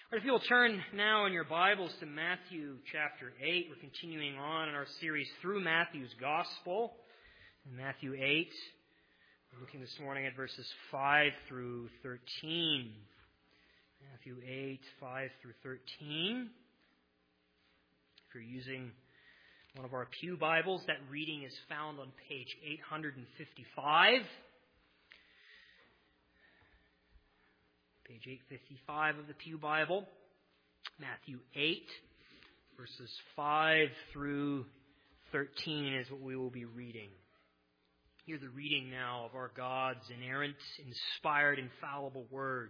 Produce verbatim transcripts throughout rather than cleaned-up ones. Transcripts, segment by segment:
But if you'll turn now in your Bibles to Matthew chapter eight, we're continuing on in our series through Matthew's Gospel. In Matthew eight, we're looking this morning at verses five through thirteen. Matthew eight, five through thirteen. If you're using one of our pew Bibles, that reading is found on page eight fifty-five. Page eight fifty-five of the Pew Bible, Matthew eight, verses five through thirteen is what we will be reading. Hear the reading now of our God's inerrant, inspired, infallible Word.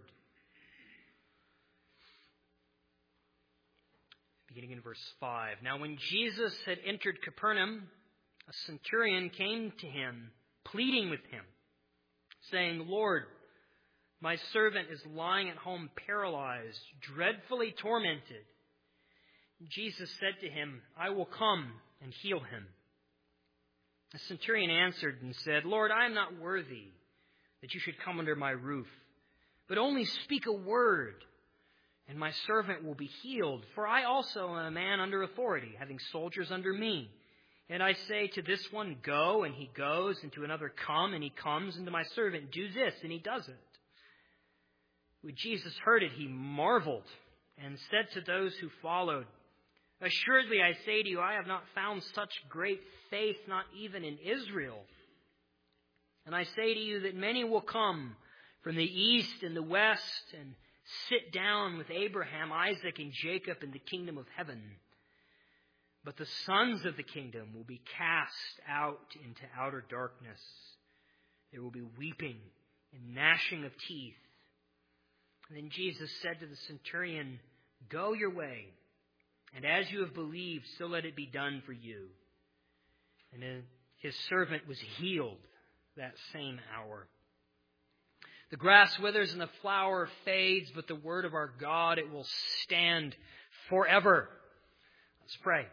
Beginning in verse five. Now when Jesus had entered Capernaum, a centurion came to him, pleading with him, saying, "Lord, my servant is lying at home paralyzed, dreadfully tormented." Jesus said to him, "I will come and heal him." The centurion answered and said, "Lord, I am not worthy that you should come under my roof, but only speak a word, and my servant will be healed. For I also am a man under authority, having soldiers under me. And I say to this one, 'Go,' and he goes, and to another, 'Come,' and he comes, and to my servant, 'Do this,' and he does it." When Jesus heard it, he marveled and said to those who followed, "Assuredly, I say to you, I have not found such great faith, not even in Israel. And I say to you that many will come from the east and the west and sit down with Abraham, Isaac, and Jacob in the kingdom of heaven. But the sons of the kingdom will be cast out into outer darkness. There will be weeping and gnashing of teeth." And then Jesus said to the centurion, "Go your way, and as you have believed, so let it be done for you." And then his servant was healed that same hour. The grass withers and the flower fades, but the word of our God, it will stand forever. Let's pray.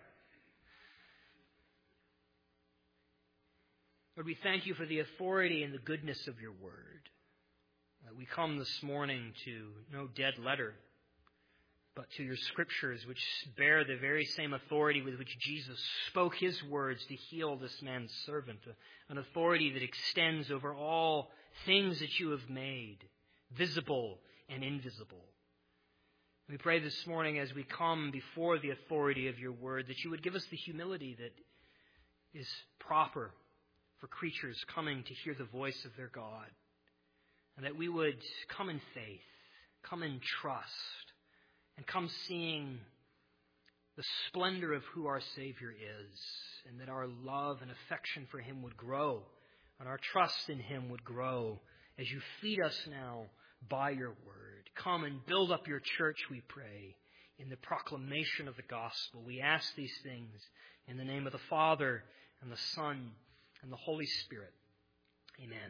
Lord, we thank you for the authority and the goodness of your word. We come this morning to no dead letter, but to your scriptures, which bear the very same authority with which Jesus spoke his words to heal this man's servant, an authority that extends over all things that you have made, visible and invisible. We pray this morning as we come before the authority of your word that you would give us the humility that is proper for creatures coming to hear the voice of their God. And that we would come in faith, come in trust, and come seeing the splendor of who our Savior is, and that our love and affection for him would grow, and our trust in him would grow as you feed us now by your word. Come and build up your church, we pray, in the proclamation of the gospel. We ask these things in the name of the Father, and the Son, and the Holy Spirit. Amen.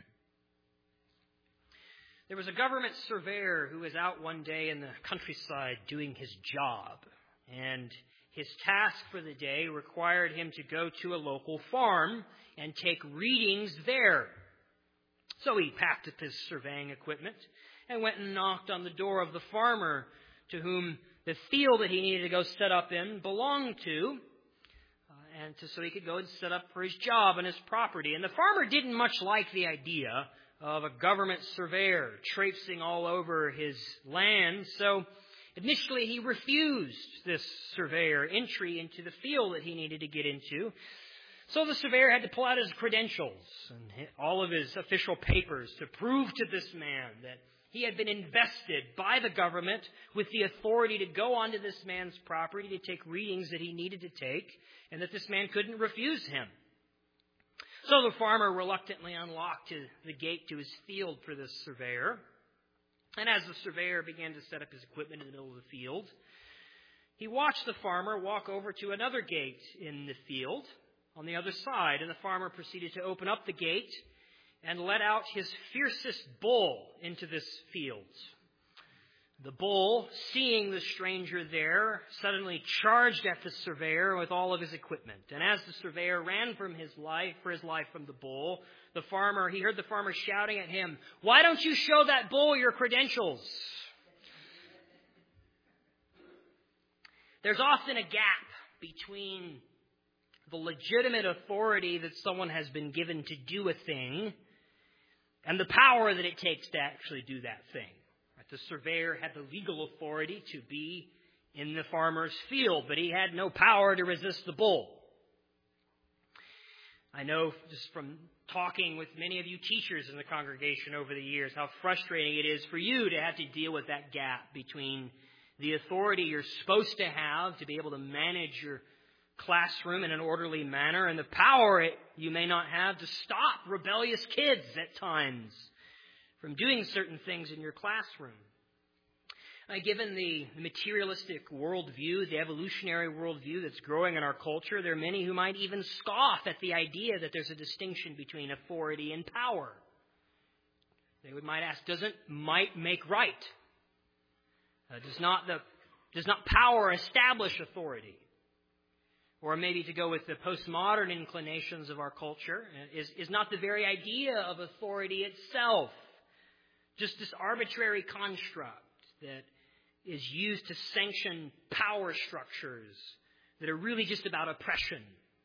There was a government surveyor who was out one day in the countryside doing his job, and his task for the day required him to go to a local farm and take readings there. So he packed up his surveying equipment and went and knocked on the door of the farmer to whom the field that he needed to go set up in belonged to, uh, and to, so he could go and set up for his job and his property. And the farmer didn't much like the idea of a government surveyor traipsing all over his land. So initially he refused this surveyor entry into the field that he needed to get into. So the surveyor had to pull out his credentials and all of his official papers to prove to this man that he had been invested by the government with the authority to go onto this man's property to take readings that he needed to take, and that this man couldn't refuse him. So the farmer reluctantly unlocked the gate to his field for this surveyor. And as the surveyor began to set up his equipment in the middle of the field, he watched the farmer walk over to another gate in the field on the other side. And the farmer proceeded to open up the gate and let out his fiercest bull into this field. The bull, seeing the stranger there, suddenly charged at the surveyor with all of his equipment. And as the surveyor ran from his life, for his life from the bull, the farmer, he heard the farmer shouting at him, "Why don't you show that bull your credentials?" There's often a gap between the legitimate authority that someone has been given to do a thing and the power that it takes to actually do that thing. Right? The surveyor had the legal authority to be in the farmer's field, but he had no power to resist the bull. I know just from talking with many of you teachers in the congregation over the years how frustrating it is for you to have to deal with that gap between the authority you're supposed to have to be able to manage your classroom in an orderly manner and the power it, you may not have to stop rebellious kids at times from doing certain things in your classroom. Uh, given the materialistic worldview, the evolutionary worldview that's growing in our culture, there are many who might even scoff at the idea that there's a distinction between authority and power. They would might ask, doesn't might make right? Uh, does not the does not power establish authority? Or maybe to go with the postmodern inclinations of our culture, is, is not the very idea of authority itself just this arbitrary construct that is used to sanction power structures that are really just about oppression?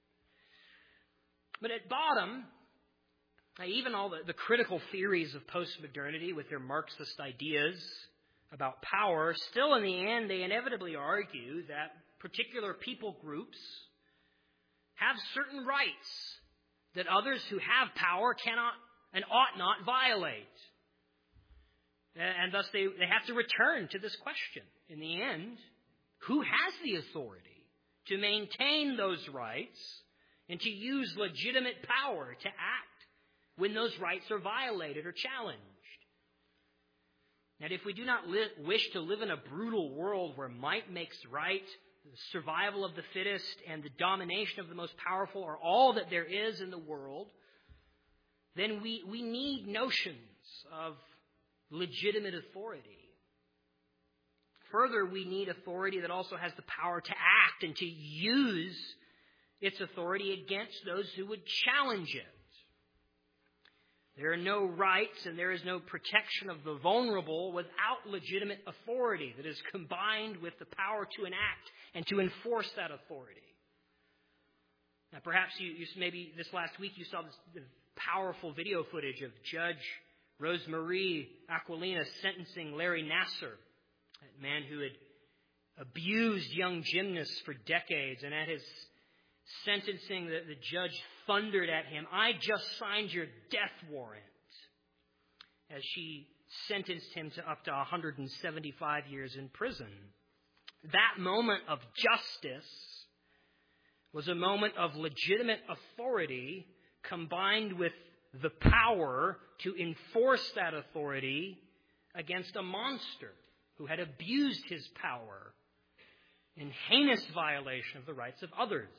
But at bottom, even all the, the critical theories of postmodernity with their Marxist ideas about power, still in the end they inevitably argue that particular people groups have certain rights that others who have power cannot and ought not violate. And thus they, they have to return to this question. In the end, who has the authority to maintain those rights and to use legitimate power to act when those rights are violated or challenged? And if we do not li- wish to live in a brutal world where might makes right, the survival of the fittest and the domination of the most powerful are all that there is in the world, then we, we need notions of legitimate authority. Further, we need authority that also has the power to act and to use its authority against those who would challenge it. There are no rights and there is no protection of the vulnerable without legitimate authority that is combined with the power to enact and to enforce that authority. Now, perhaps you, you maybe this last week you saw this, this powerful video footage of Judge Rosemarie Aquilina sentencing Larry Nassar, that man who had abused young gymnasts for decades. And at his sentencing, the, the judge thundered at him, "I just signed your death warrant," as she sentenced him to up to one hundred seventy-five years in prison. That moment of justice was a moment of legitimate authority combined with the power to enforce that authority against a monster who had abused his power in heinous violation of the rights of others.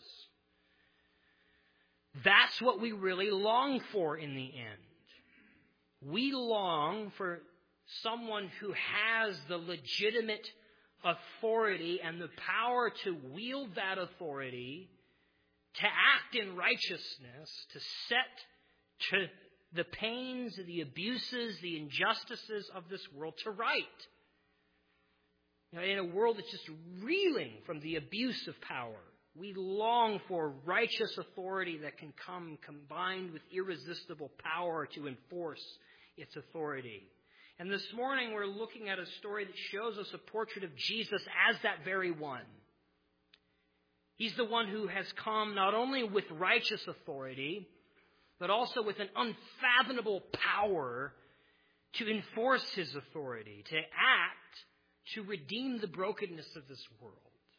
That's what we really long for in the end. We long for someone who has the legitimate authority and the power to wield that authority, to act in righteousness, to set to the pains, the abuses, the injustices of this world to right. You know, in a world that's just reeling from the abuse of power, we long for righteous authority that can come combined with irresistible power to enforce its authority. And this morning we're looking at a story that shows us a portrait of Jesus as that very one. He's the one who has come not only with righteous authority, but also with an unfathomable power to enforce his authority, to act, to redeem the brokenness of this world.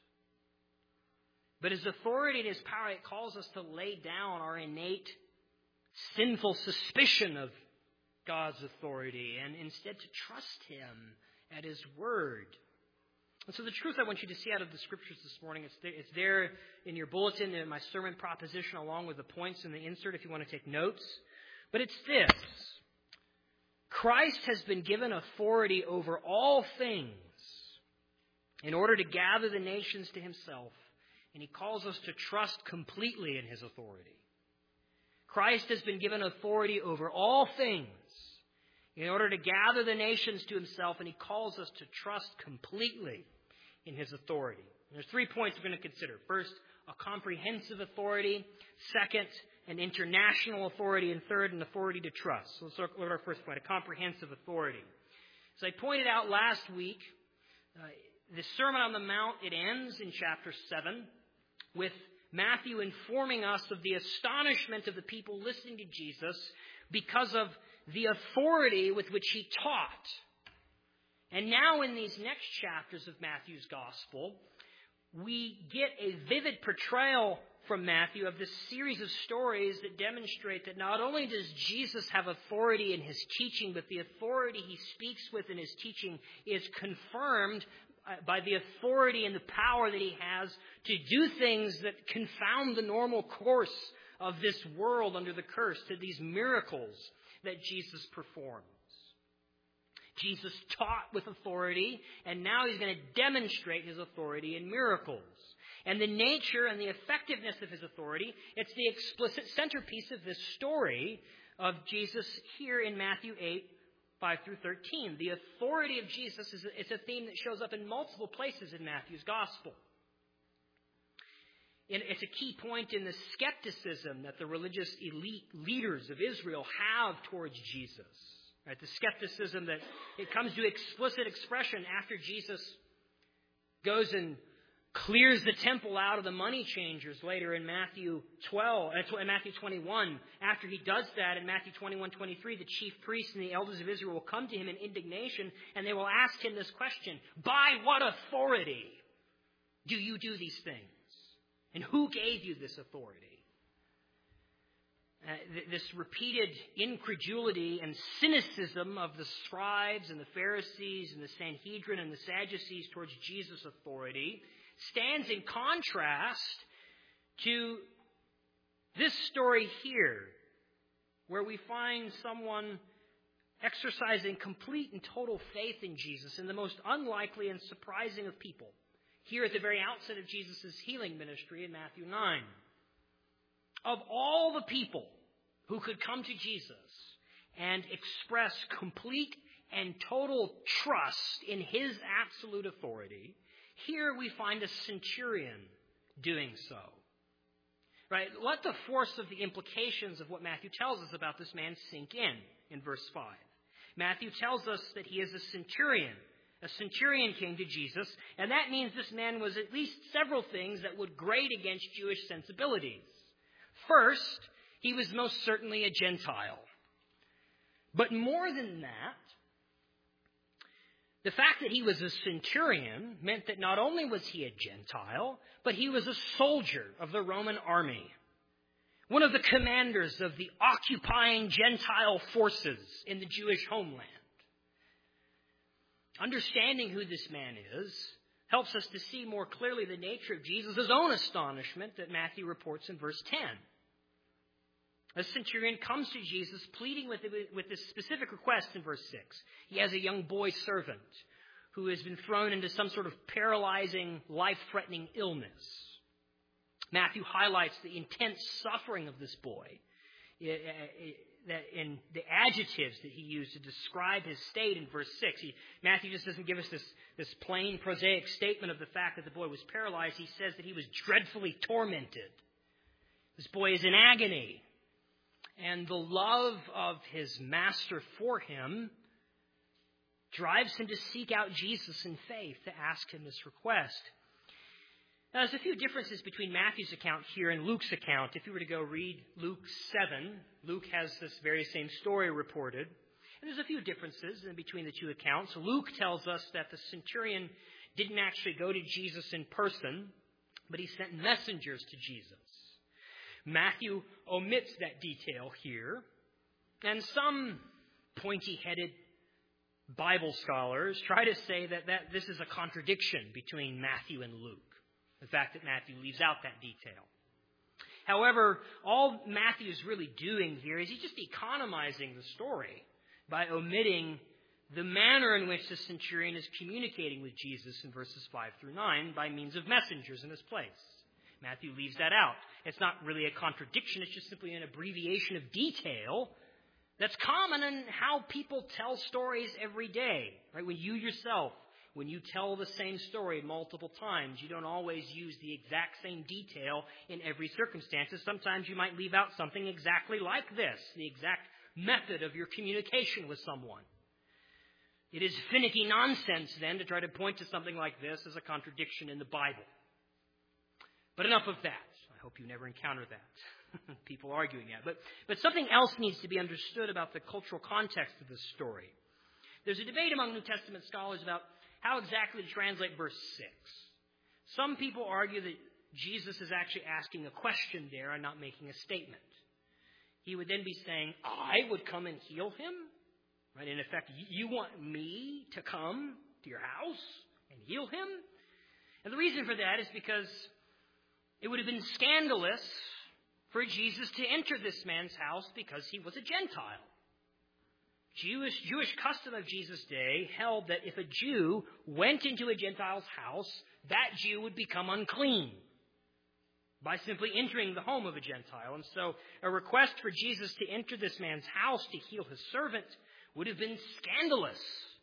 But his authority and his power, it calls us to lay down our innate sinful suspicion of God's authority and instead to trust him at his word. And so the truth I want you to see out of the scriptures this morning, it's there, it's there in your bulletin, in my sermon proposition, along with the points in the insert if you want to take notes. But it's this. Christ has been given authority over all things in order to gather the nations to himself. And he calls us to trust completely in his authority. Christ has been given authority over all things in order to gather the nations to himself, and he calls us to trust completely in his authority. And there's three points we're going to consider. First, a comprehensive authority. Second, an international authority. And third, an authority to trust. So let's look at our first point, a comprehensive authority. As I pointed out last week, uh, the Sermon on the Mount, it ends in chapter seven with Matthew informing us of the astonishment of the people listening to Jesus because of the authority with which he taught. And now in these next chapters of Matthew's Gospel, we get a vivid portrayal from Matthew of this series of stories that demonstrate that not only does Jesus have authority in his teaching, but the authority he speaks with in his teaching is confirmed by the authority and the power that he has to do things that confound the normal course of this world under the curse, to these miracles that Jesus performs. Jesus taught with authority, and now he's going to demonstrate his authority in miracles. And the nature and the effectiveness of his authority, it's the explicit centerpiece of this story of Jesus here in Matthew eight, five through thirteen. The authority of Jesus is a, it's a theme that shows up in multiple places in Matthew's Gospel. And it's a key point in the skepticism that the religious elite leaders of Israel have towards Jesus. Right? The skepticism that it comes to explicit expression after Jesus goes and clears the temple out of the money changers later in Matthew twelve, in Matthew twenty-one. After he does that, in Matthew twenty-one, twenty-three, the chief priests and the elders of Israel will come to him in indignation, and they will ask him this question: by what authority do you do these things? And who gave you this authority? Uh, th- this repeated incredulity and cynicism of the scribes and the Pharisees and the Sanhedrin and the Sadducees towards Jesus' authority stands in contrast to this story here, where we find someone exercising complete and total faith in Jesus in the most unlikely and surprising of people, here at the very outset of Jesus' healing ministry in Matthew nine. Of all the people who could come to Jesus and express complete and total trust in his absolute authority, here we find a centurion doing so. Right? Let the force of the implications of what Matthew tells us about this man sink in, in verse five. Matthew tells us that he is a centurion. A centurion came to Jesus, and that means this man was at least several things that would grate against Jewish sensibilities. First, he was most certainly a Gentile. But more than that, the fact that he was a centurion meant that not only was he a Gentile, but he was a soldier of the Roman army. One of the commanders of the occupying Gentile forces in the Jewish homeland. Understanding who this man is helps us to see more clearly the nature of Jesus' own astonishment that Matthew reports in verse ten. A centurion comes to Jesus pleading with, with this specific request in verse six. He has a young boy servant who has been thrown into some sort of paralyzing, life-threatening illness. Matthew highlights the intense suffering of this boy in the adjectives that he used to describe his state in verse six. He, Matthew just doesn't give us this, this plain, prosaic statement of the fact that the boy was paralyzed. He says that he was dreadfully tormented. This boy is in agony. And the love of his master for him drives him to seek out Jesus in faith to ask him this request. Now, there's a few differences between Matthew's account here and Luke's account. If you were to go read Luke seven, Luke has this very same story reported. And there's a few differences in between the two accounts. Luke tells us that the centurion didn't actually go to Jesus in person, but he sent messengers to Jesus. Matthew omits that detail here, and some pointy-headed Bible scholars try to say that, that this is a contradiction between Matthew and Luke, the fact that Matthew leaves out that detail. However, all Matthew is really doing here is he's just economizing the story by omitting the manner in which the centurion is communicating with Jesus in verses five through nine by means of messengers in his place. Matthew leaves that out. It's not really a contradiction. It's just simply an abbreviation of detail that's common in how people tell stories every day. Right? When you yourself when you tell the same story multiple times, you don't always use the exact same detail in every circumstance. Sometimes you might leave out something exactly like this, the exact method of your communication with someone. It is finicky nonsense, then, to try to point to something like this as a contradiction in the Bible. But enough of that. I hope you never encounter that. People arguing that. But, but something else needs to be understood about the cultural context of this story. There's a debate among New Testament scholars about how exactly to translate verse six. Some people argue that Jesus is actually asking a question there and not making a statement. He would then be saying, I would come and heal him? Right? In effect, you want me to come to your house and heal him? And the reason for that is because it would have been scandalous for Jesus to enter this man's house because he was a Gentile. Jewish, Jewish custom of Jesus' day held that if a Jew went into a Gentile's house, that Jew would become unclean by simply entering the home of a Gentile. And so a request for Jesus to enter this man's house to heal his servant would have been scandalous.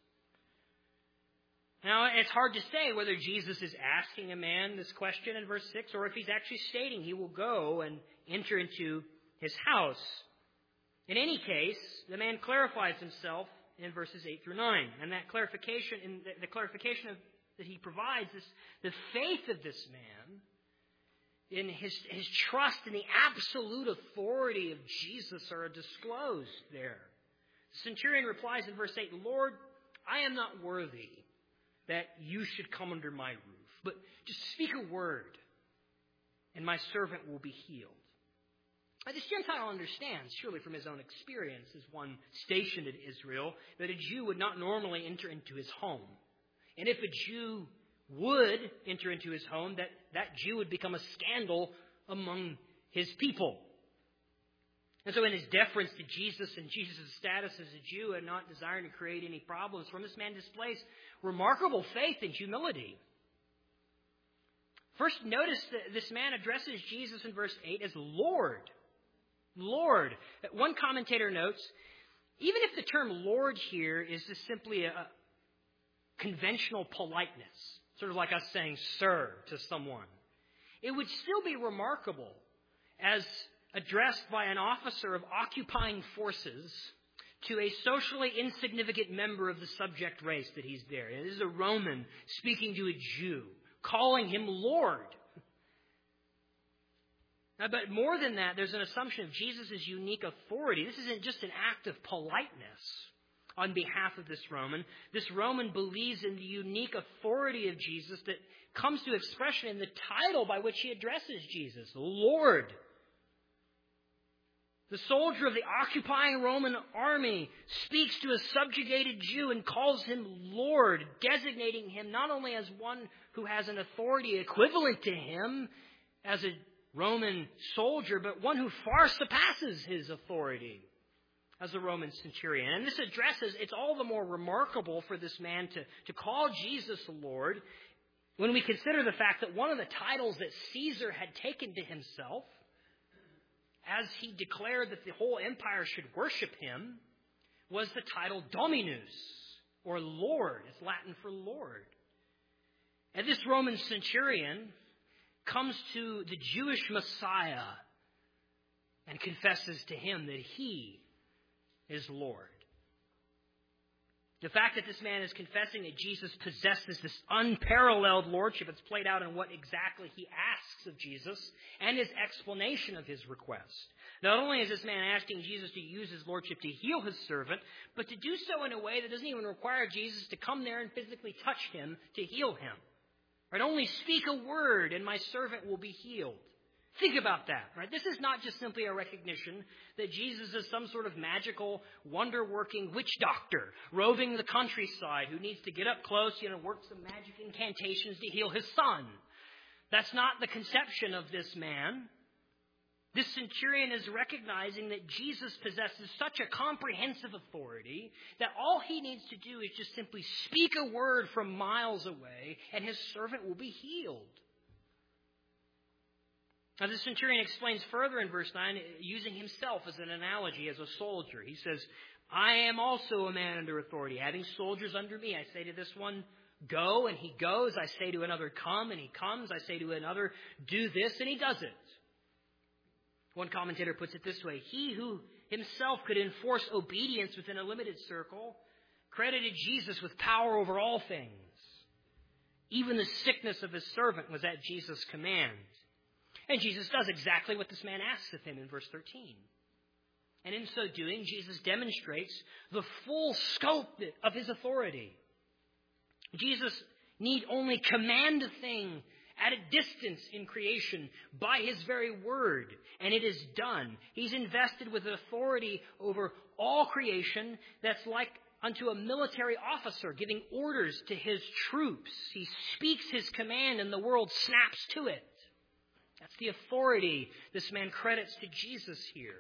Now, it's hard to say whether Jesus is asking a man this question in verse six or if he's actually stating he will go and enter into his house. In any case, the man clarifies himself in verses eight through nine. And that clarification, in the, the clarification of, that he provides is the faith of this man in his, his trust in the absolute authority of Jesus are disclosed there. The centurion replies in verse eight, Lord, I am not worthy that you should come under my roof, but just speak a word, and my servant will be healed. Now, this Gentile understands, surely from his own experience as one stationed in Israel, that a Jew would not normally enter into his home. And if a Jew would enter into his home, that, that Jew would become a scandal among his people. And so in his deference to Jesus and Jesus' status as a Jew and not desiring to create any problems from this man displays remarkable faith and humility. First, notice that this man addresses Jesus in verse eight as Lord. Lord. One commentator notes, even if the term Lord here is just simply a conventional politeness, sort of like us saying sir to someone, it would still be remarkable as addressed by an officer of occupying forces to a socially insignificant member of the subject race that he's there. This is a Roman speaking to a Jew, calling him Lord. Now, but more than that, there's an assumption of Jesus' unique authority. This isn't just an act of politeness on behalf of this Roman. This Roman believes in the unique authority of Jesus that comes to expression in the title by which he addresses Jesus, Lord. The soldier of the occupying Roman army speaks to a subjugated Jew and calls him Lord, designating him not only as one who has an authority equivalent to him as a Roman soldier, but one who far surpasses his authority as a Roman centurion. And this addresses, it's all the more remarkable for this man to, to call Jesus Lord when we consider the fact that one of the titles that Caesar had taken to himself, as he declared that the whole empire should worship him, was the title Dominus, or Lord. It's Latin for Lord. And this Roman centurion comes to the Jewish Messiah and confesses to him that he is Lord. The fact that this man is confessing that Jesus possesses this unparalleled lordship, it's played out in what exactly he asks of Jesus and his explanation of his request. Not only is this man asking Jesus to use his lordship to heal his servant, but to do so in a way that doesn't even require Jesus to come there and physically touch him to heal him. Right? Only speak a word and my servant will be healed. Think about that, right? This is not just simply a recognition that Jesus is some sort of magical, wonder-working witch doctor roving the countryside who needs to get up close, you know, work some magic incantations to heal his son. That's not the conception of this man. This centurion is recognizing that Jesus possesses such a comprehensive authority that all he needs to do is just simply speak a word from miles away and his servant will be healed. Now, the centurion explains further in verse nine, using himself as an analogy as a soldier. He says, I am also a man under authority, having soldiers under me. I say to this one, go, and he goes. I say to another, come, and he comes. I say to another, do this, and he does it. One commentator puts it this way: he who himself could enforce obedience within a limited circle credited Jesus with power over all things. Even the sickness of his servant was at Jesus' command. And Jesus does exactly what this man asks of him in verse thirteen. And in so doing, Jesus demonstrates the full scope of his authority. Jesus need only command a thing at a distance in creation by his very word, and it is done. He's invested with authority over all creation that's like unto a military officer giving orders to his troops. He speaks his command and the world snaps to it. That's the authority this man credits to Jesus here.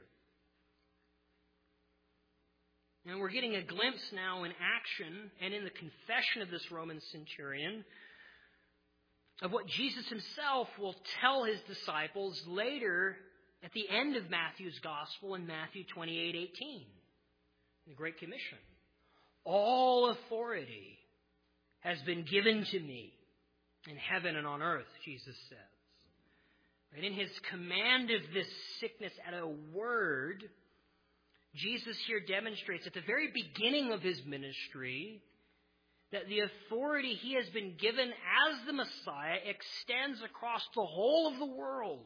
And we're getting a glimpse now in action and in the confession of this Roman centurion of what Jesus himself will tell his disciples later at the end of Matthew's gospel in Matthew twenty-eight eighteen, the Great Commission. All authority has been given to me in heaven and on earth, Jesus says. And in his command of this sickness at a word, Jesus here demonstrates at the very beginning of his ministry that the authority he has been given as the Messiah extends across the whole of the world.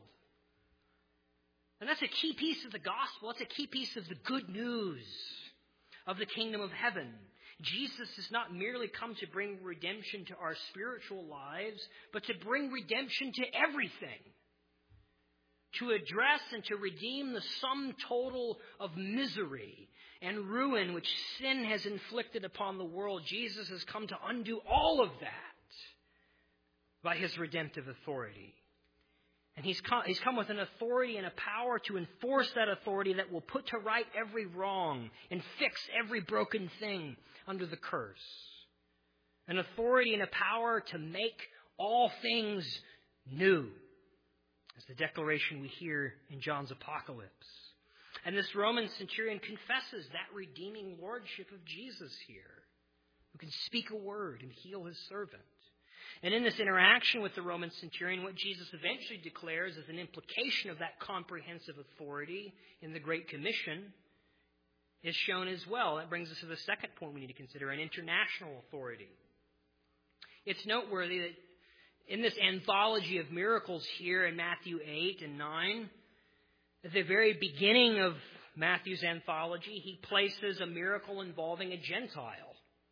And that's a key piece of the gospel. That's a key piece of the good news of the kingdom of heaven. Jesus has not merely come to bring redemption to our spiritual lives, but to bring redemption to everything. To address and to redeem the sum total of misery and ruin which sin has inflicted upon the world. Jesus has come to undo all of that by his redemptive authority. And he's come, he's come with an authority and a power to enforce that authority that will put to right every wrong and fix every broken thing under the curse. An authority and a power to make all things new. As the declaration we hear in John's Apocalypse. And this Roman centurion confesses that redeeming lordship of Jesus here, who can speak a word and heal his servant. And in this interaction with the Roman centurion, what Jesus eventually declares as an implication of that comprehensive authority in the Great Commission is shown as well. That brings us to the second point we need to consider, an international authority. It's noteworthy that in this anthology of miracles here in Matthew eight and nine, at the very beginning of Matthew's anthology, he places a miracle involving a Gentile.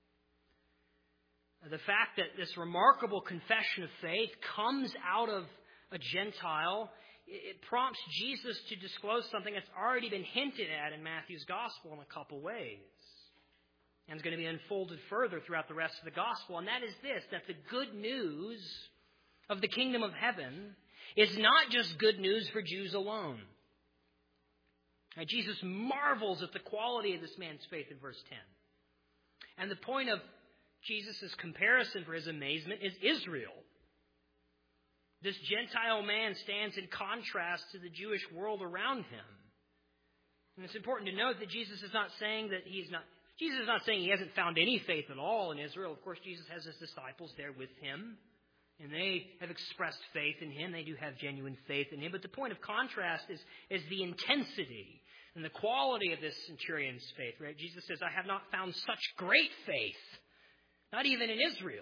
The fact that this remarkable confession of faith comes out of a Gentile, it prompts Jesus to disclose something that's already been hinted at in Matthew's gospel in a couple ways. And it's going to be unfolded further throughout the rest of the gospel. And that is this, that the good news of the kingdom of heaven is not just good news for Jews alone. Now, Jesus marvels at the quality of this man's faith in verse ten. And the point of Jesus' comparison for his amazement is Israel. This Gentile man stands in contrast to the Jewish world around him. And it's important to note that Jesus is not saying that he's not, Jesus is not saying he hasn't found any faith at all in Israel. Of course, Jesus has his disciples there with him. And they have expressed faith in him. They do have genuine faith in him. But the point of contrast is, is the intensity and the quality of this centurion's faith. Right? Jesus says, I have not found such great faith, not even in Israel.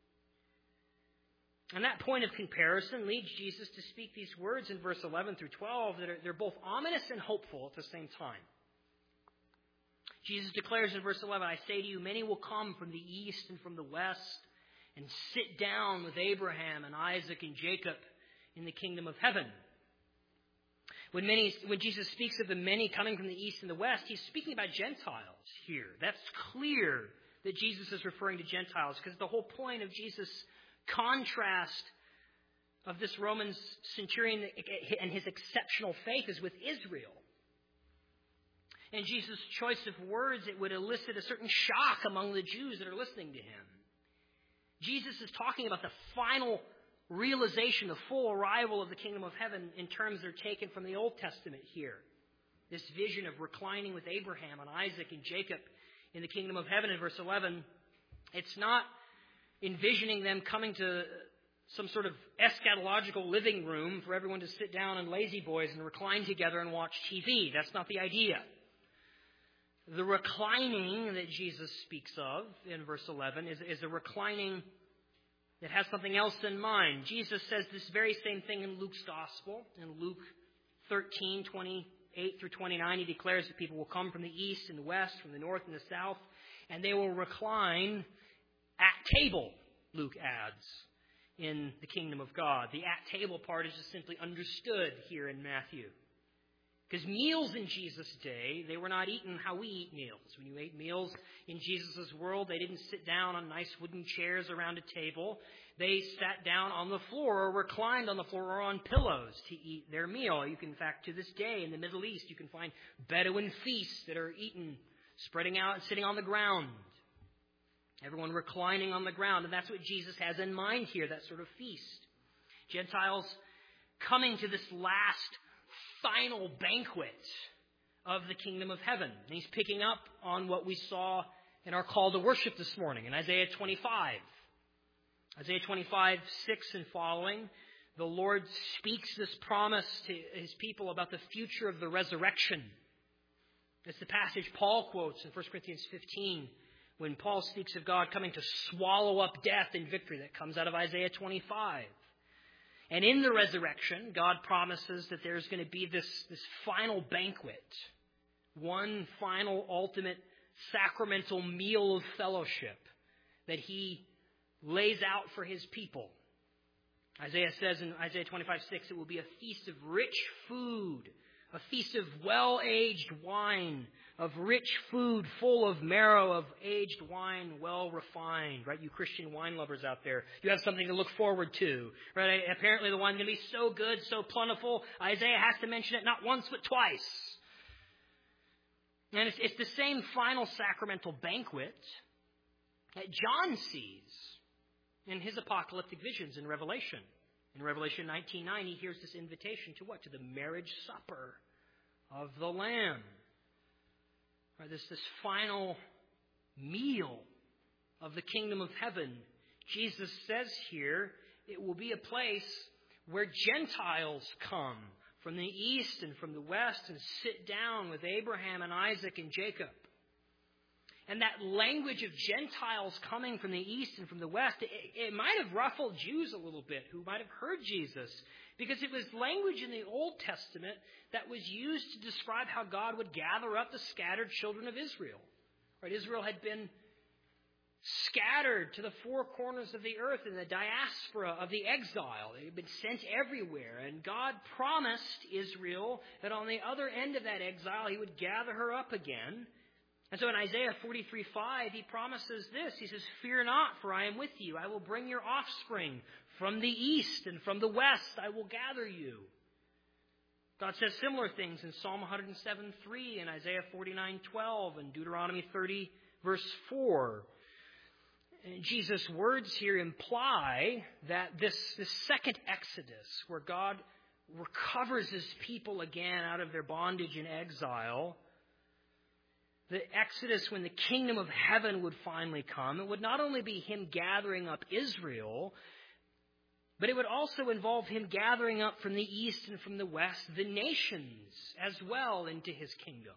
And that point of comparison leads Jesus to speak these words in verse eleven through twelve that are they're both ominous and hopeful at the same time. Jesus declares in verse eleven, I say to you, many will come from the east and from the west and sit down with Abraham and Isaac and Jacob in the kingdom of heaven. When many, when Jesus speaks of the many coming from the east and the west, he's speaking about Gentiles here. That's clear that Jesus is referring to Gentiles, because the whole point of Jesus' contrast of this Roman centurion and his exceptional faith is with Israel. And Jesus' choice of words, it would elicit a certain shock among the Jews that are listening to him. Jesus is talking about the final realization, the full arrival of the kingdom of heaven in terms that are taken from the Old Testament here. This vision of reclining with Abraham and Isaac and Jacob in the kingdom of heaven in verse eleven. It's not envisioning them coming to some sort of eschatological living room for everyone to sit down in lazy boys and recline together and watch T V. That's not the idea. The reclining that Jesus speaks of in verse eleven is, is a reclining that has something else in mind. Jesus says this very same thing in Luke's Gospel. In Luke thirteen, twenty-eight through twenty-nine, he declares that people will come from the east and the west, from the north and the south, and they will recline at table, Luke adds, in the kingdom of God. The at table part is just simply understood here in Matthew. Because meals in Jesus' day, they were not eaten how we eat meals. When you ate meals in Jesus' world, they didn't sit down on nice wooden chairs around a table. They sat down on the floor or reclined on the floor or on pillows to eat their meal. You can, in fact, to this day in the Middle East, you can find Bedouin feasts that are eaten, spreading out and sitting on the ground. Everyone reclining on the ground. And that's what Jesus has in mind here, that sort of feast. Gentiles coming to this last final banquet of the kingdom of heaven. And he's picking up on what we saw in our call to worship this morning in Isaiah twenty-five. Isaiah twenty-five, six and following, the Lord speaks this promise to his people about the future of the resurrection. It's the passage Paul quotes in First Corinthians fifteen, when Paul speaks of God coming to swallow up death in victory. That comes out of Isaiah twenty-five. And in the resurrection, God promises that there's going to be this, this final banquet, one final ultimate sacramental meal of fellowship that he lays out for his people. Isaiah says in Isaiah twenty-five, six, it will be a feast of rich food, a feast of well-aged wine, of rich food full of marrow, of aged wine well refined. Right, you Christian wine lovers out there, you have something to look forward to. Right, apparently the wine's going to be so good, so plentiful, Isaiah has to mention it not once but twice. And it's, it's the same final sacramental banquet that John sees in his apocalyptic visions in Revelation. In Revelation nineteen nine, he hears this invitation to what? To the marriage supper of the Lamb. Right, this, this final meal of the kingdom of heaven. Jesus says here, it will be a place where Gentiles come from the east and from the west and sit down with Abraham and Isaac and Jacob. And that language of Gentiles coming from the east and from the west, it, it might have ruffled Jews a little bit who might have heard Jesus, because it was language in the Old Testament that was used to describe how God would gather up the scattered children of Israel. Right? Israel had been scattered to the four corners of the earth in the diaspora of the exile. They had been sent everywhere. And God promised Israel that on the other end of that exile, he would gather her up again. And so in Isaiah forty-three, five, he promises this. He says, "Fear not, for I am with you. I will bring your offspring from the east and from the west. I will gather you." God says similar things in Psalm one oh seven, three, and Isaiah forty-nine, twelve, and Deuteronomy thirty, verse four. And Jesus' words here imply that this, this second Exodus, where God recovers his people again out of their bondage and exile, the Exodus when the kingdom of heaven would finally come, it would not only be him gathering up Israel, but it would also involve him gathering up from the east and from the west the nations as well into his kingdom.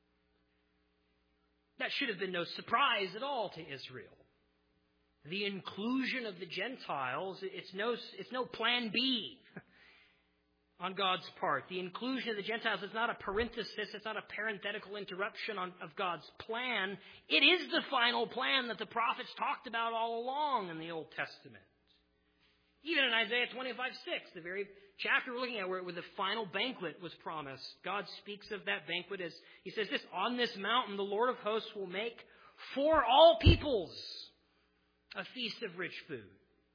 That should have been no surprise at all to Israel. The inclusion of the Gentiles, it's no, it's no plan B on God's part. The inclusion of the Gentiles is not a parenthesis, it's not a parenthetical interruption on, of God's plan. It is the final plan that the prophets talked about all along in the Old Testament. Even in Isaiah twenty-five, six, the very chapter we're looking at where, where the final banquet was promised, God speaks of that banquet as, he says this, "On this mountain the Lord of hosts will make for all peoples a feast of rich food."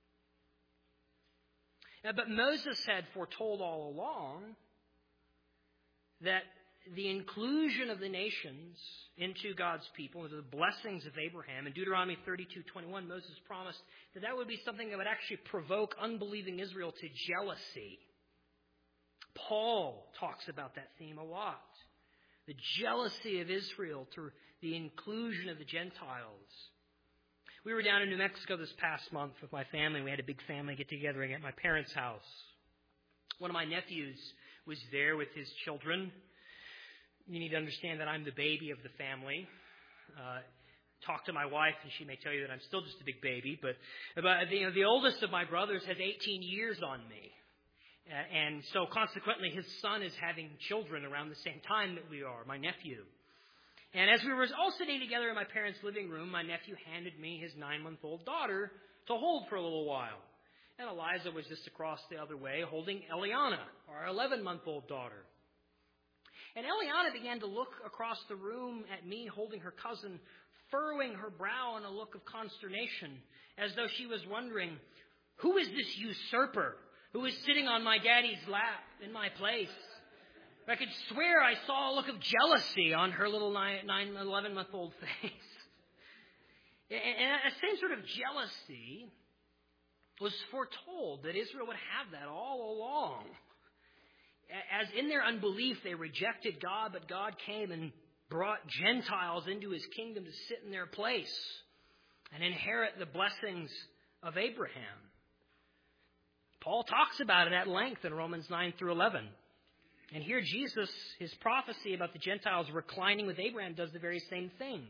Now, but Moses had foretold all along that the inclusion of the nations into God's people, into the blessings of Abraham, in Deuteronomy thirty-two, twenty-one, Moses promised that that would be something that would actually provoke unbelieving Israel to jealousy. Paul talks about that theme a lot. The jealousy of Israel to the inclusion of the Gentiles. We were down in New Mexico this past month with my family. We had a big family get-together at my parents' house. One of my nephews was there with his children. You need to understand that I'm the baby of the family. Uh, talk to my wife, and she may tell you that I'm still just a big baby. But, but you know, the oldest of my brothers has eighteen years on me. Uh, and so consequently, his son is having children around the same time that we are, my nephew. And as we were all sitting together in my parents' living room, my nephew handed me his nine-month-old daughter to hold for a little while. And Eliza was just across the other way holding Eliana, our eleven-month-old daughter. And Eliana began to look across the room at me holding her cousin, furrowing her brow in a look of consternation, as though she was wondering, who is this usurper who is sitting on my daddy's lap in my place? I could swear I saw a look of jealousy on her little nine, nine eleven-month-old face. And a same sort of jealousy was foretold that Israel would have that all along. As in their unbelief, they rejected God, but God came and brought Gentiles into his kingdom to sit in their place and inherit the blessings of Abraham. Paul talks about it at length in Romans nine through eleven. And here Jesus, his prophecy about the Gentiles reclining with Abraham, does the very same thing.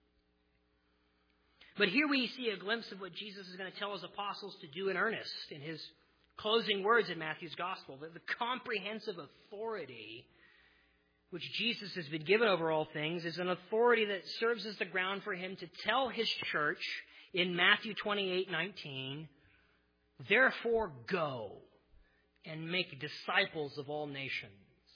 But here we see a glimpse of what Jesus is going to tell his apostles to do in earnest in his closing words in Matthew's gospel. That the comprehensive authority which Jesus has been given over all things is an authority that serves as the ground for him to tell his church in Matthew twenty-eight nineteen, therefore go and make disciples of all nations.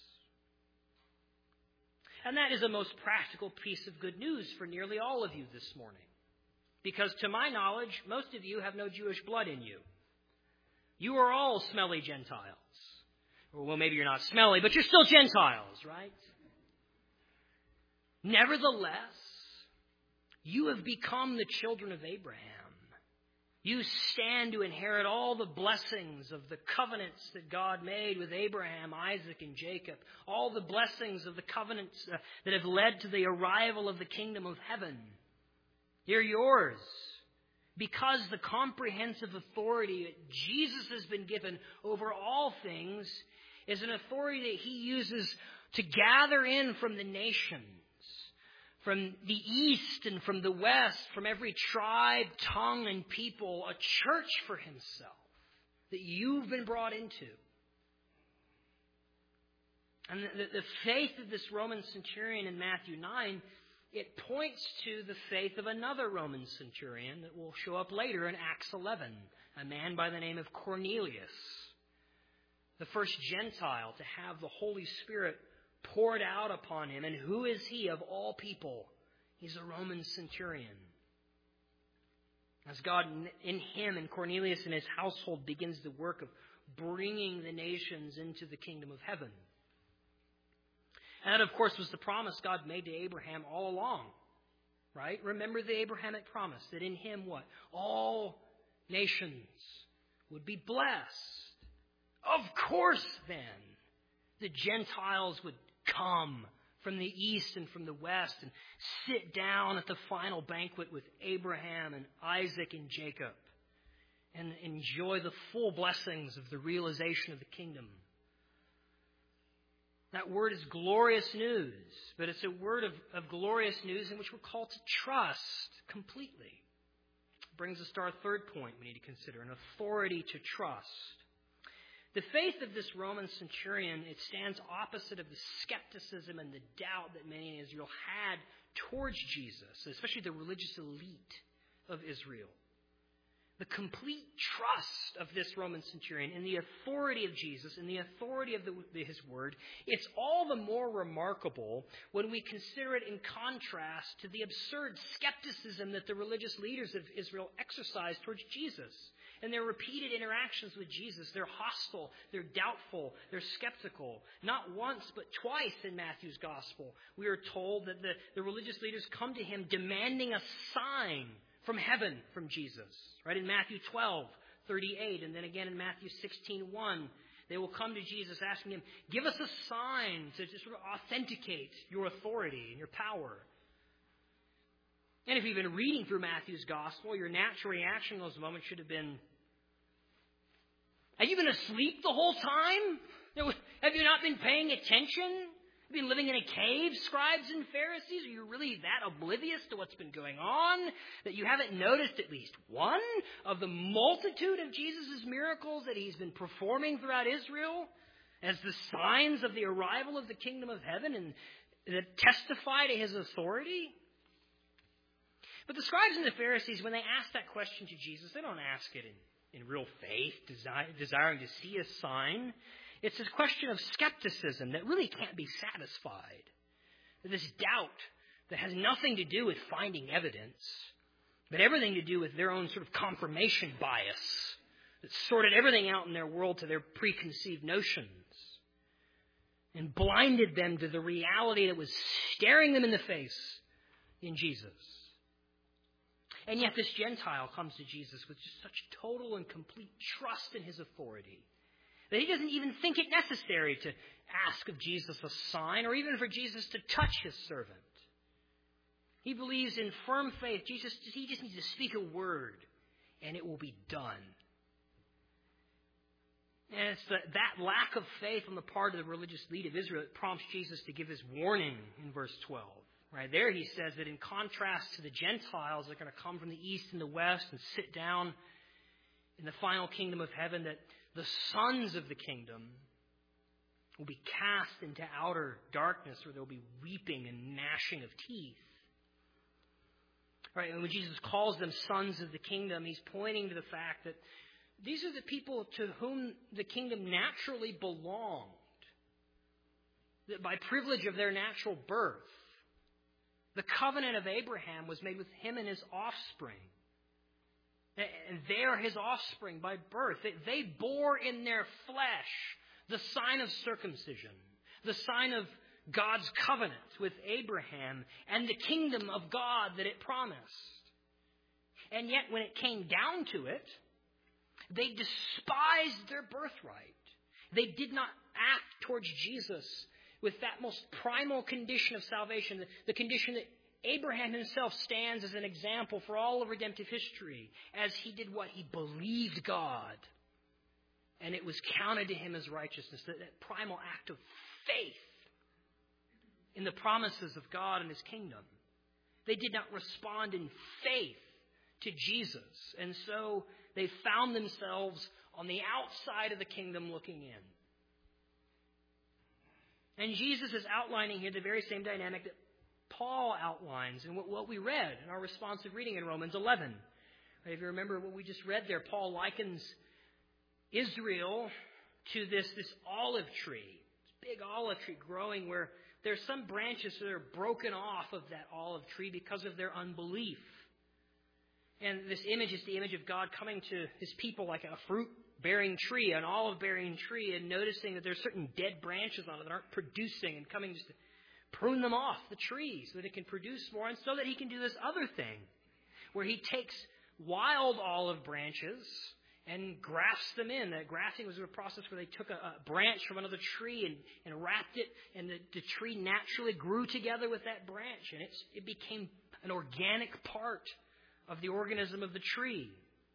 And that is a most practical piece of good news for nearly all of you this morning. Because to my knowledge, most of you have no Jewish blood in you. You are all smelly Gentiles. Well, maybe you're not smelly, but you're still Gentiles, right? Nevertheless, you have become the children of Abraham. You stand to inherit all the blessings of the covenants that God made with Abraham, Isaac, and Jacob. All the blessings of the covenants uh, that have led to the arrival of the kingdom of heaven. They're yours. Because the comprehensive authority that Jesus has been given over all things is an authority that he uses to gather in from the nations, from the east and from the west, from every tribe, tongue, and people, a church for himself that you've been brought into. And the, the faith of this Roman centurion in Matthew nine, it points to the faith of another Roman centurion that will show up later in Acts eleven, a man by the name of Cornelius, the first Gentile to have the Holy Spirit poured out upon him. And who is he of all people? He's a Roman centurion. As God in him and Cornelius and his household begins the work of bringing the nations into the kingdom of heaven. And that, of course, was the promise God made to Abraham all along. Right? Remember the Abrahamic promise that in him what? All nations would be blessed. Of course, then, the Gentiles would come from the east and from the west and sit down at the final banquet with Abraham and Isaac and Jacob and enjoy the full blessings of the realization of the kingdom. That word is glorious news, but it's a word of, of glorious news in which we're called to trust completely. Brings us to our third point we need to consider, an authority to trust. The faith of this Roman centurion, it stands opposite of the skepticism and the doubt that many in Israel had towards Jesus, especially the religious elite of Israel. The complete trust of this Roman centurion in the authority of Jesus, in the authority of the, his word, it's all the more remarkable when we consider it in contrast to the absurd skepticism that the religious leaders of Israel exercised towards Jesus. And their repeated interactions with Jesus, they're hostile, they're doubtful, they're skeptical. Not once, but twice in Matthew's gospel, we are told that the, the religious leaders come to him demanding a sign from heaven from Jesus. Right? In Matthew twelve thirty-eight, and then again in Matthew sixteen one, they will come to Jesus asking him, give us a sign to just sort of authenticate your authority and your power. And if you've been reading through Matthew's gospel, your natural reaction in those moments should have been, have you been asleep the whole time? Have you not been paying attention? Have you been living in a cave, scribes and Pharisees? Are you really that oblivious to what's been going on that you haven't noticed at least one of the multitude of Jesus' miracles that he's been performing throughout Israel as the signs of the arrival of the kingdom of heaven and that testify to his authority? But the scribes and the Pharisees, when they ask that question to Jesus, they don't ask it in, in real faith, desi- desiring to see a sign. It's a question of skepticism that really can't be satisfied. This doubt that has nothing to do with finding evidence, but everything to do with their own sort of confirmation bias that sorted everything out in their world to their preconceived notions and blinded them to the reality that was staring them in the face in Jesus. And yet this Gentile comes to Jesus with just such total and complete trust in his authority that he doesn't even think it necessary to ask of Jesus a sign or even for Jesus to touch his servant. He believes in firm faith. Jesus, he just needs to speak a word and it will be done. And it's the, that lack of faith on the part of the religious lead of Israel that prompts Jesus to give his warning in verse twelve. Right there he says that in contrast to the Gentiles that are going to come from the east and the west and sit down in the final kingdom of heaven, that the sons of the kingdom will be cast into outer darkness where there will be weeping and gnashing of teeth. Right, and when Jesus calls them sons of the kingdom, he's pointing to the fact that these are the people to whom the kingdom naturally belonged, that by privilege of their natural birth, the covenant of Abraham was made with him and his offspring. And they are his offspring by birth. They bore in their flesh the sign of circumcision, the sign of God's covenant with Abraham and the kingdom of God that it promised. And yet when it came down to it, they despised their birthright. They did not act towards Jesus with that most primal condition of salvation, the, the condition that Abraham himself stands as an example for all of redemptive history, as he did what? He believed God, and it was counted to him as righteousness, that, that primal act of faith in the promises of God and his kingdom. They did not respond in faith to Jesus, and so they found themselves on the outside of the kingdom looking in. And Jesus is outlining here the very same dynamic that Paul outlines in what, what we read in our responsive reading in Romans eleven. Right, if you remember what we just read there, Paul likens Israel to this, this olive tree, this big olive tree growing where there's some branches that are broken off of that olive tree because of their unbelief. And this image is the image of God coming to his people like a fruit-bearing tree, an olive-bearing tree, and noticing that there's certain dead branches on it that aren't producing and coming just to prune them off the tree so that it can produce more, and so that he can do this other thing where he takes wild olive branches and grafts them in. That grafting was a process where they took a, a branch from another tree and, and wrapped it, and the, the tree naturally grew together with that branch, and it's, it became an organic part of the organism of the tree.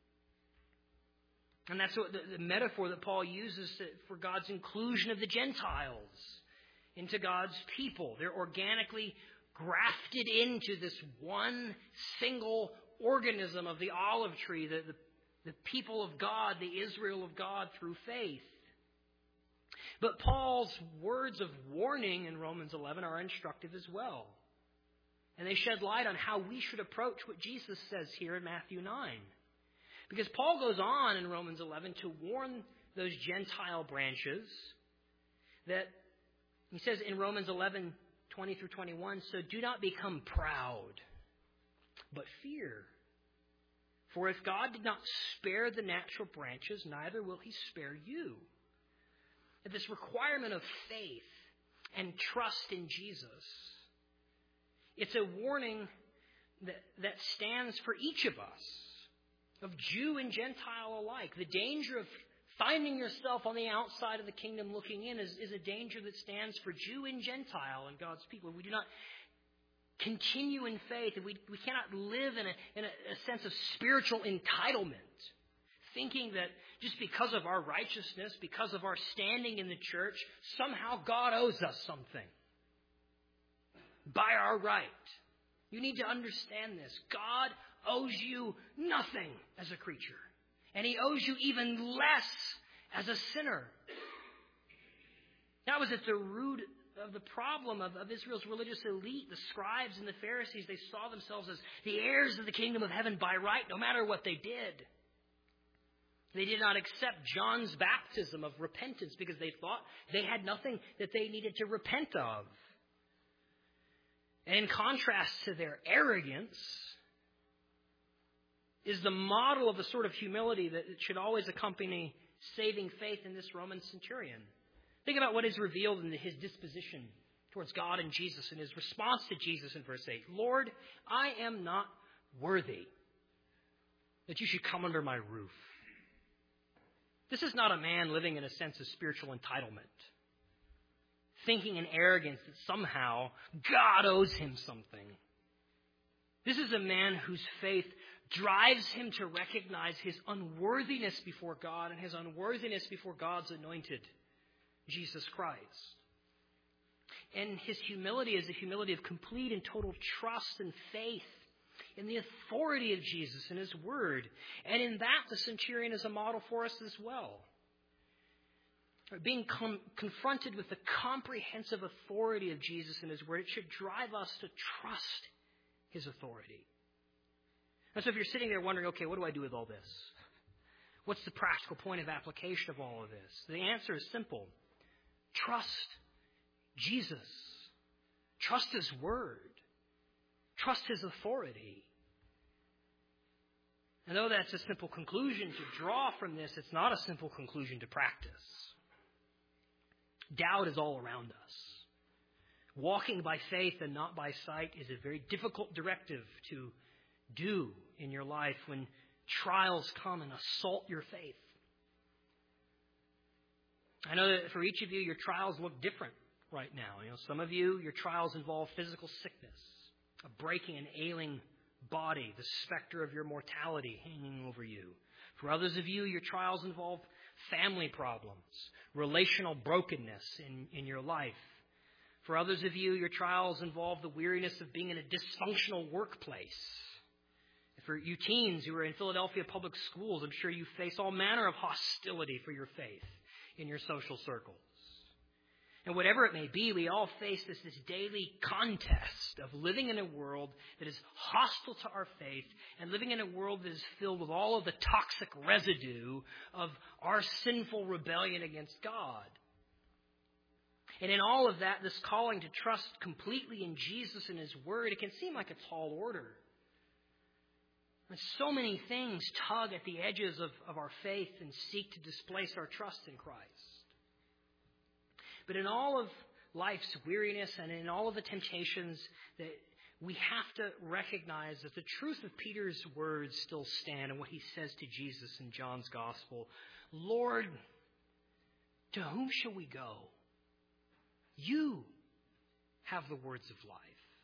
And that's what the, the metaphor that Paul uses to, for God's inclusion of the Gentiles into God's people. They're organically grafted into this one single organism of the olive tree, the, the, the people of God, the Israel of God through faith. But Paul's words of warning in Romans eleven are instructive as well. And they shed light on how we should approach what Jesus says here in Matthew nine. Because Paul goes on in Romans eleven to warn those Gentile branches that, he says in Romans eleven, twenty through twenty-one, so do not become proud, but fear. For if God did not spare the natural branches, neither will he spare you. And this requirement of faith and trust in Jesus, it's a warning that, that stands for each of us, of Jew and Gentile alike. The danger of finding yourself on the outside of the kingdom looking in is, is a danger that stands for Jew and Gentile and God's people. We do not continue in faith. And we, we cannot live in, a, in a, a sense of spiritual entitlement, thinking that just because of our righteousness, because of our standing in the church, somehow God owes us something by our right. You need to understand this. God owes you nothing as a creature. And He owes you even less as a sinner. That was at the root of the problem of, of Israel's religious elite. The scribes and the Pharisees, they saw themselves as the heirs of the kingdom of heaven by right, no matter what they did. They did not accept John's baptism of repentance because they thought they had nothing that they needed to repent of. And in contrast to their arrogance is the model of the sort of humility that should always accompany saving faith in this Roman centurion. Think about what is revealed in his disposition towards God and Jesus and his response to Jesus in verse eight. Lord, I am not worthy that you should come under my roof. This is not a man living in a sense of spiritual entitlement, thinking in arrogance that somehow God owes him something. This is a man whose faith drives him to recognize his unworthiness before God and his unworthiness before God's anointed, Jesus Christ. And his humility is a humility of complete and total trust and faith in the authority of Jesus and His Word. And in that, the centurion is a model for us as well. Being com- confronted with the comprehensive authority of Jesus and His Word, it should drive us to trust His authority. And so if you're sitting there wondering, okay, what do I do with all this? What's the practical point of application of all of this? The answer is simple. Trust Jesus. Trust His Word. Trust His authority. And though that's a simple conclusion to draw from this, it's not a simple conclusion to practice. Doubt is all around us. Walking by faith and not by sight is a very difficult directive to do in your life when trials come and assault your faith. I know that for each of you, your trials look different right now. You know, some of you, your trials involve physical sickness, a breaking and ailing body, the specter of your mortality hanging over you. For others of you, your trials involve family problems, relational brokenness in, in your life. For others of you, your trials involve the weariness of being in a dysfunctional workplace. For you teens who are in Philadelphia public schools, I'm sure you face all manner of hostility for your faith in your social circles. And whatever it may be, we all face this, this daily contest of living in a world that is hostile to our faith and living in a world that is filled with all of the toxic residue of our sinful rebellion against God. And in all of that, this calling to trust completely in Jesus and His Word, it can seem like a tall order. And so many things tug at the edges of, of our faith and seek to displace our trust in Christ. But in all of life's weariness and in all of the temptations, that we have to recognize that the truth of Peter's words still stand and what he says to Jesus in John's Gospel. Lord, to whom shall we go? You have the words of life.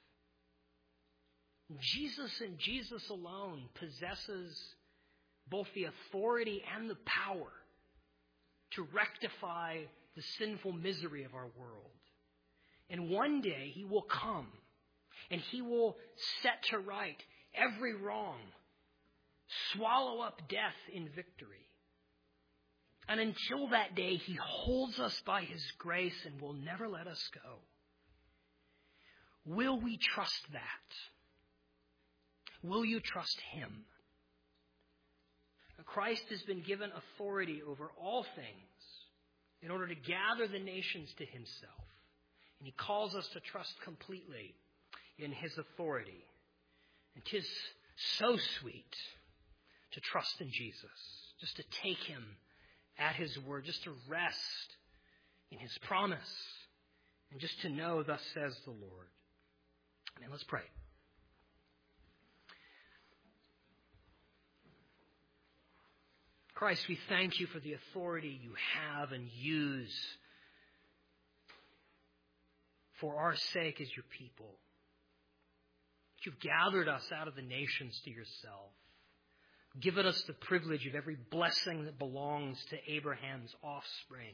Jesus and Jesus alone possesses both the authority and the power to rectify the sinful misery of our world. And one day He will come and He will set to right every wrong, swallow up death in victory. And until that day, He holds us by His grace and will never let us go. Will we trust that? Will you trust Him? Christ has been given authority over all things in order to gather the nations to Himself. And He calls us to trust completely in His authority. And 'tis so sweet to trust in Jesus, just to take Him at His word, just to rest in His promise, and just to know, thus says the Lord. Amen. Let's pray. Christ, we thank You for the authority You have and use for our sake as Your people. You've gathered us out of the nations to yourself, given us the privilege of every blessing that belongs to Abraham's offspring,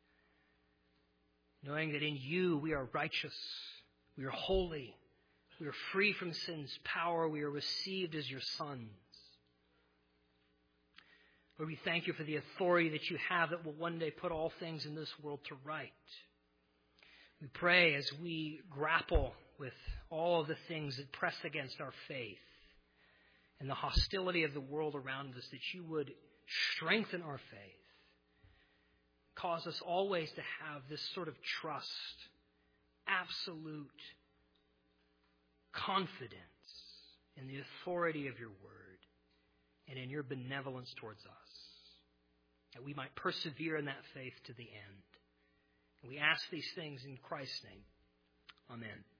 knowing that in you we are righteous, we are holy, we are free from sin's power, we are received as your sons. Lord, we thank you for the authority that you have that will one day put all things in this world to right. We pray as we grapple with all of the things that press against our faith and the hostility of the world around us, that you would strengthen our faith. Cause us always to have this sort of trust, absolute confidence in the authority of your word and in your benevolence towards us, that we might persevere in that faith to the end. And we ask these things in Christ's name. Amen.